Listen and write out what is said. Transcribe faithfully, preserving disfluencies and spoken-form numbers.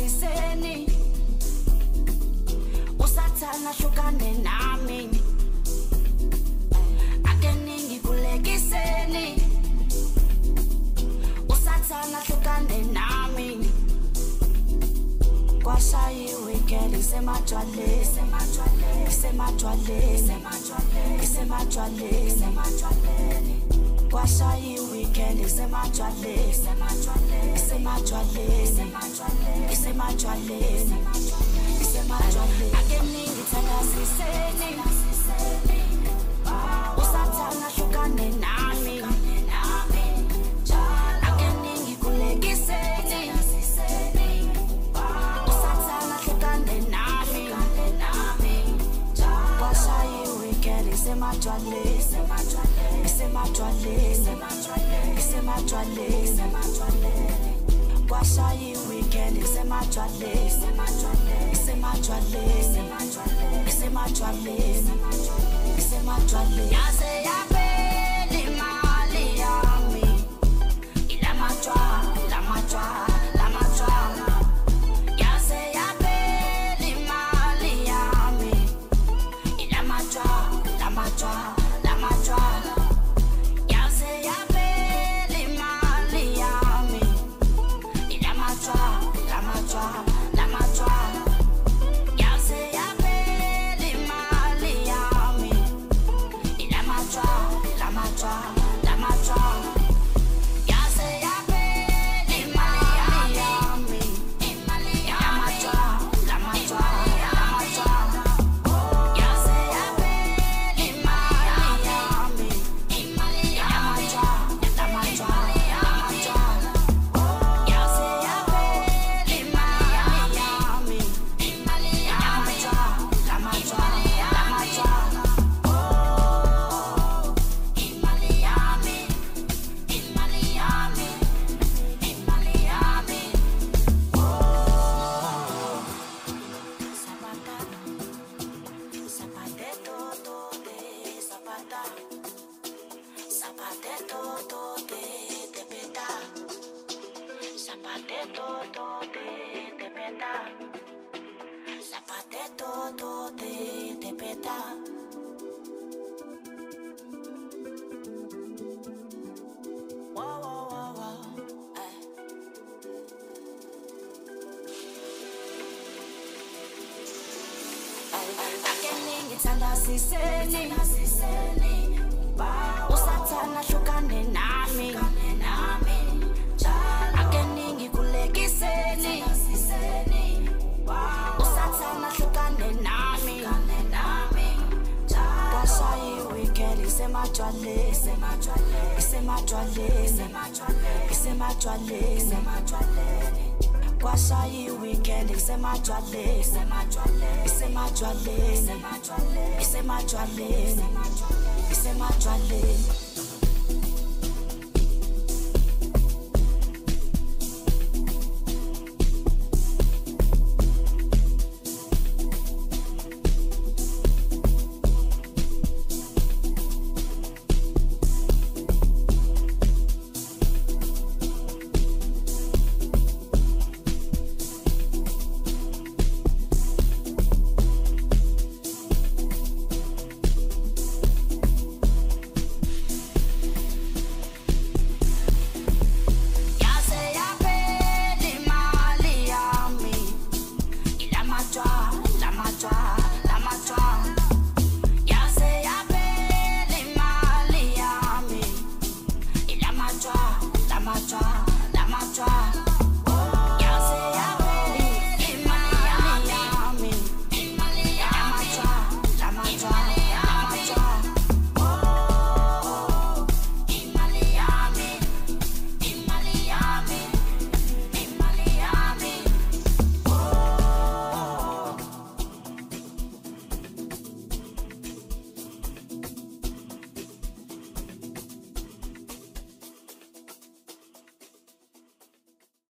siseni usathana hlukane nami akeningi kulekiseni usathana hlukane nami kwashayi weekend isemajwaleni isemajwaleni isemajwaleni isemajwaleni kwashayi weekend isemajwaleni isemajwaleni isemajwaleni isemajwaleni isemajwaleni akeningi thanda siseni usathana hlukane nami akeningi kulekiseni usathana hlukane nami kwashayi weekend isemajwaleni isemajwaleni isemajwaleni kwashayi weekend isemajwaleni isemajwaleni isemajwaleni isemajwaleni yaze yaphela imali yami ilamajwala lamajwala lamajwala yaze yaphela imali yami ilamajwala lamajwala lamajwala yaze yaphela imali yami ilamajwala lamajwala lamajwala yaze yaphela imali yami ilamajwala lamajwala lamajwala yaze yaphela imali yami ilamajwala lamajwala lamajwala yaze yaphela imali yami ilamajwala lamajwala lamajwala yaze yaphela imali yami ilamajwala lamajwala lamajwala imali yami imali yami imali yami zapata zapateto tote zapata zapateto tote tepeta zapateto tote tepeta zapateto tote tepeta wow wow wow wow eh. Akeningi thanda siseni usathana hlukane nami akeningi kulekiseni usathana hlukane nami kwashayi weekend isemajwaleni isemajwaleni isemajwaleni kwashayi weekend isemajwaleni isemajwaleni isemajwaleni isemajwaleni